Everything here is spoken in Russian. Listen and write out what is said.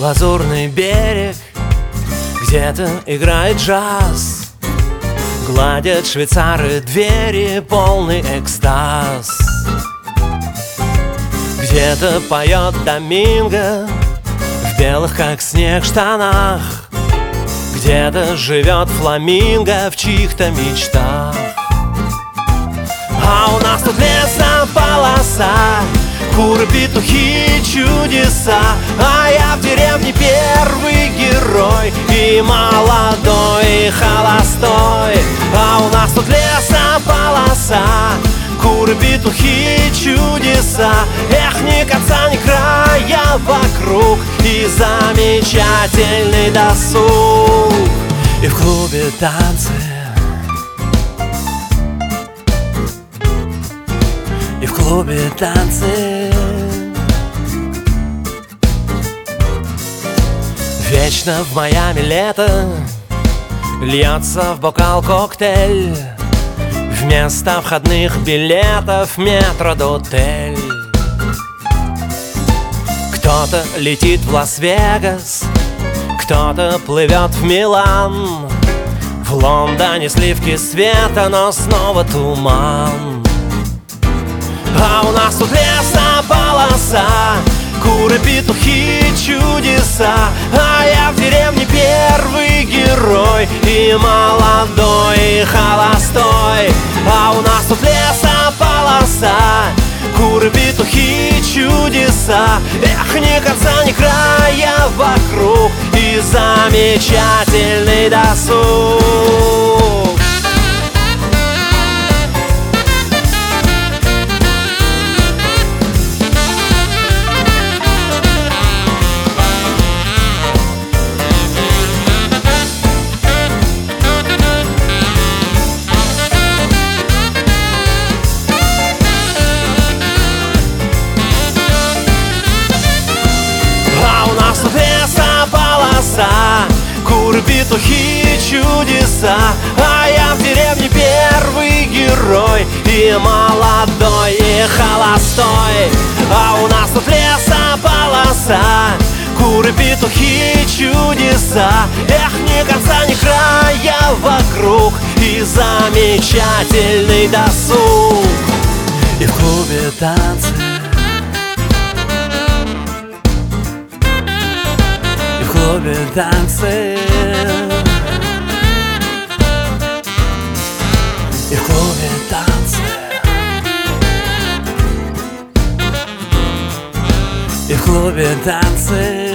Лазурный берег, где-то играет джаз, гладят швейцары двери, полный экстаз. Где-то поет Доминго в белых, как снег, штанах, где-то живет фламинго в чьих-то мечтах. А у нас тут лесополоса, куры, петухи, чудеса. А я в деревне первый герой, и молодой, и холостой. А у нас тут лесополоса, куры, петухи, чудеса. Эх, ни конца, ни края вокруг, и замечательный досуг. И в клубе танцы, и в клубе танцы. Вечно в Майами лето, льется в бокал коктейль, вместо входных билетов метродотель. Кто-то летит в Лас-Вегас, кто-то плывет в Милан. В Лондоне сливки света, но снова туман. А у нас тут лесополоса, куры, петухи, чудеса. А я в деревне первый герой, и молодой, и холостой. А у нас тут лесополоса, куры, петухи, чудеса. Эх, ни конца, ни края вокруг, и замечательный досуг. Куры, петухи, чудеса. А я в деревне первый герой, и молодой, и холостой. А у нас тут лесополоса, куры, петухи, чудеса. Эх, ни конца, ни края вокруг, и замечательный досуг. И в клубе танцы, в клубе танцы, и в клубе танцы, и в клубе танцы.